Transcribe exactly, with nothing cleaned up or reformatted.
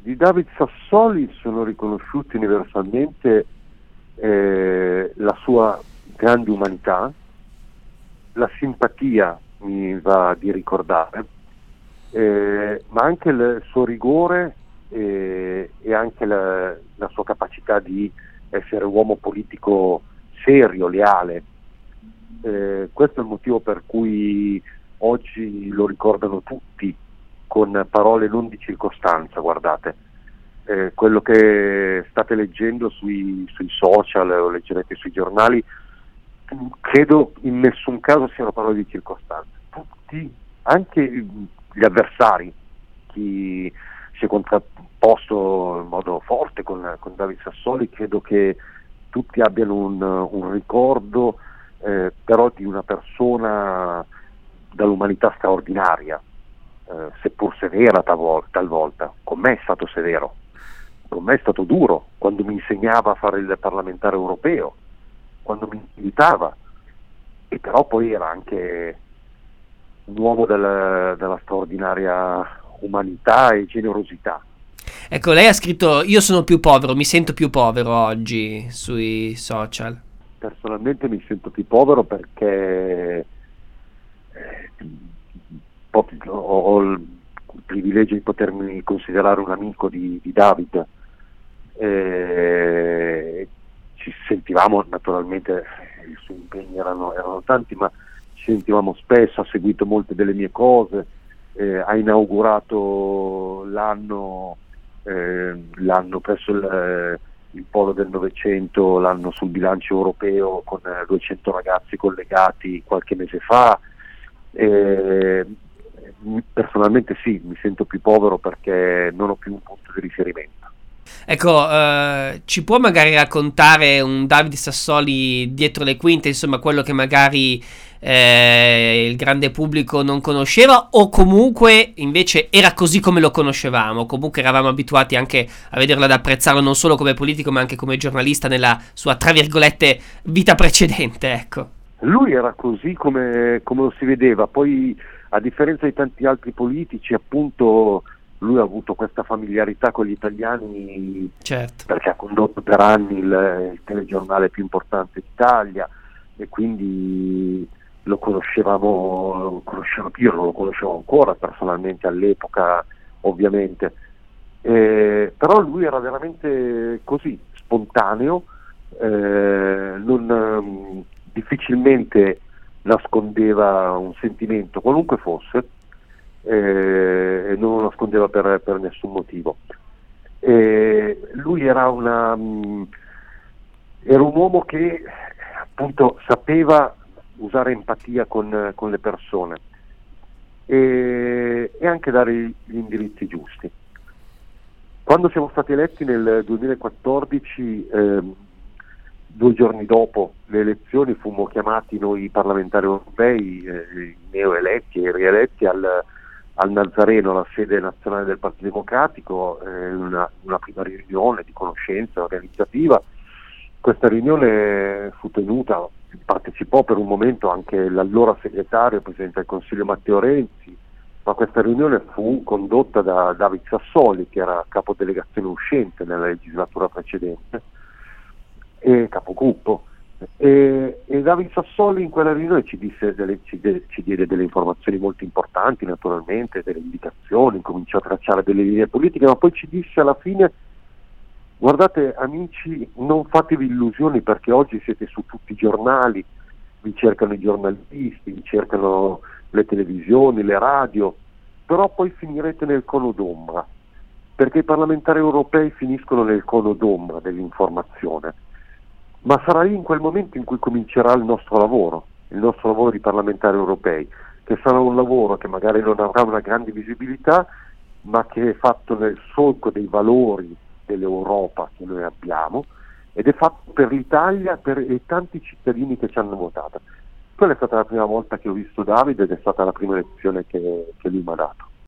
di David Sassoli sono riconosciuti universalmente eh, la sua grande umanità, la simpatia, mi va di ricordare, eh, ma anche il suo rigore eh, e anche la, la sua capacità di essere uomo politico serio, leale. Eh, questo è il motivo per cui oggi lo ricordano tutti con parole non di circostanza. Guardate, eh, quello che state leggendo sui, sui social o leggerete sui giornali, credo in nessun caso siano parole di circostanza. Tutti, anche gli avversari, chi si è contrapposto in modo forte con, con David Sassoli, credo che tutti abbiano un, un ricordo eh, però di una persona dall'umanità straordinaria, eh, seppur severa talvolta, talvolta. Con me è stato severo, con me è stato duro quando mi insegnava a fare il parlamentare europeo, quando mi invitava, e però poi era anche un uomo del, della straordinaria umanità e generosità. Ecco, lei ha scritto "io sono più povero, mi sento più povero" oggi sui social. Personalmente mi sento più povero perché eh, ho, ho il privilegio di potermi considerare un amico di, di David. Eh, ci sentivamo naturalmente, i suoi impegni erano, erano tanti, ma ci sentivamo spesso, ha seguito molte delle mie cose, eh, ha inaugurato l'anno eh, l'anno presso il, il Polo del Novecento, l'anno sul bilancio europeo con eh, duecento ragazzi collegati qualche mese fa. Eh, personalmente sì, mi sento più povero perché non ho più un punto di riferimento. Ecco, eh, ci può magari raccontare un David Sassoli dietro le quinte, insomma, quello che magari eh, il grande pubblico non conosceva, o comunque invece era così come lo conoscevamo, comunque eravamo abituati anche a vederlo, ad apprezzarlo non solo come politico ma anche come giornalista nella sua, tra virgolette, vita precedente, ecco. Lui era così come, come lo si vedeva, poi a differenza di tanti altri politici, appunto, lui ha avuto questa familiarità con gli italiani, certo, perché ha condotto per anni il, il telegiornale più importante d'Italia, e quindi lo conoscevamo, lo conoscevo, io non lo conoscevo ancora personalmente all'epoca, ovviamente, eh, però lui era veramente così, spontaneo, eh, non, difficilmente nascondeva un sentimento, qualunque fosse, eh, e non lo nascondeva per, per nessun motivo. Eh, lui era una mh, era un uomo che appunto sapeva usare empatia con, con le persone e, e anche dare gli indirizzi giusti. Quando siamo stati eletti nel duemilaquattordici, eh, due giorni dopo le elezioni, fummo chiamati noi parlamentari europei, eh, neoeletti e rieletti al, al Nazareno, la sede nazionale del Partito Democratico, eh, una, una prima riunione di conoscenza organizzativa. Questa riunione fu tenuta, partecipò per un momento anche l'allora segretario, presidente del Consiglio Matteo Renzi, ma questa riunione fu condotta da David Sassoli, che era capodelegazione uscente nella legislatura precedente, e capogruppo, e, e David Sassoli in quella riunione ci disse delle, ci, de, ci diede delle informazioni molto importanti, naturalmente, delle indicazioni, cominciò a tracciare delle linee politiche, ma poi ci disse alla fine: guardate amici, non fatevi illusioni, perché oggi siete su tutti i giornali, vi cercano i giornalisti, vi cercano le televisioni, le radio, però poi finirete nel cono d'ombra, perché i parlamentari europei finiscono nel cono d'ombra dell'informazione. Ma sarà lì in quel momento in cui comincerà il nostro lavoro, il nostro lavoro di parlamentari europei, che sarà un lavoro che magari non avrà una grande visibilità, ma che è fatto nel solco dei valori dell'Europa che noi abbiamo, ed è fatto per l'Italia per, e tanti cittadini che ci hanno votato. Quella è stata la prima volta che ho visto Davide ed è stata la prima lezione che, che lui mi ha dato.